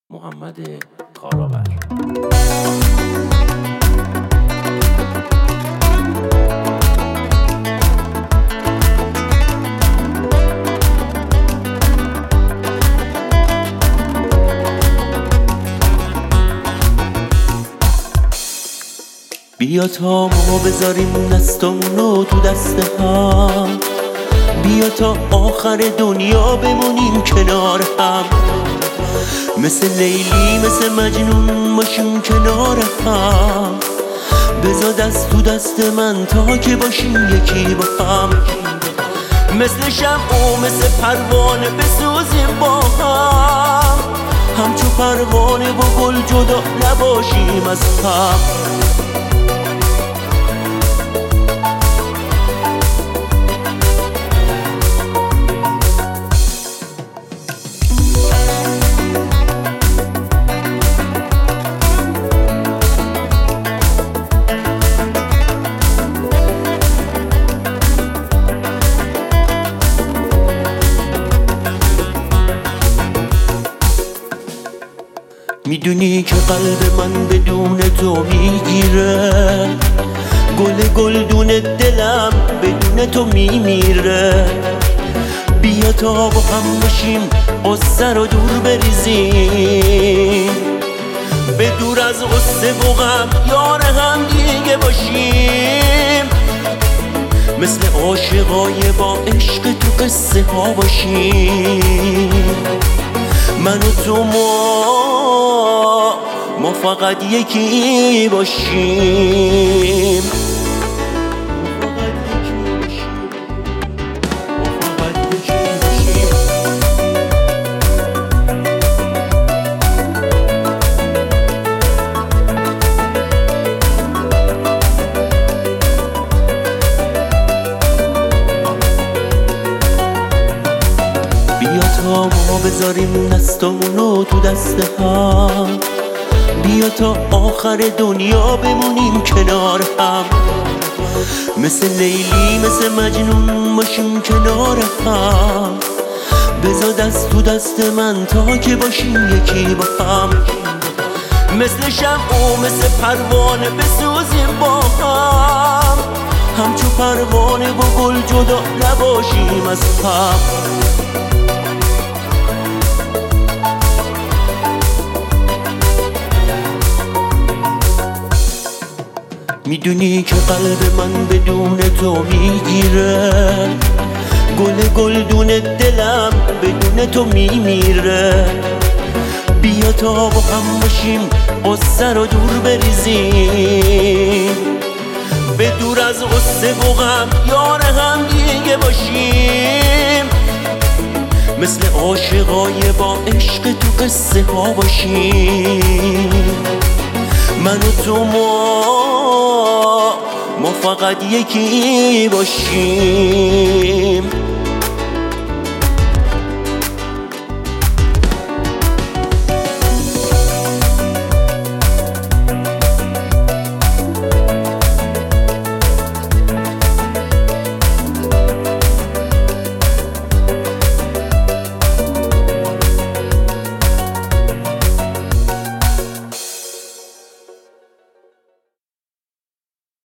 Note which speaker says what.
Speaker 1: محمد کارآور.
Speaker 2: بیا تا ما بذاریم دستامونو تو دست هم، بیا تا آخر دنیا بمونیم کنار هم، مثل لیلی مثل مجنون باشیم کنار هم. بذار دست تو دست من تا که باشیم یکی با هم، مثل شمع و مثل پروانه بسوزیم با هم، همچو پروانه و گل جدا نباشیم از هم. میدونی که قلب من بدون تو میگیره، گل گلدون دلم بدون تو میمیره. بیا تا با هم باشیم قصه رو دور بریزیم، به دور از غصه و غم یار هم دیگه باشیم، مثل عاشقای با عشق تو قصه ها باشیم. من و تو ما فقط یکی باشیم. بیا تا ما بذاریم دستامونو تو دست هم، بیا تا آخر دنیا بمونیم کنار هم، مثل لیلی مثل مجنون باشیم کنار هم. بذار دست تو دست من تا که باشیم یکی با هم، مثل شمع و مثل پروانه بسوزیم با هم، همچو پروانه و گل جدا نباشیم از هم. میدونی که قلب من بدون تو میگیره، گل گلدون دلم بدون تو میمیره. بیا تا با هم باشیم قصه رو دور بریزیم، به دور از غصه و غم یار هم دیگه باشیم، مثل عاشقای با عشق تو قصه ها باشیم. من و تو ما فقط یکی باشیم.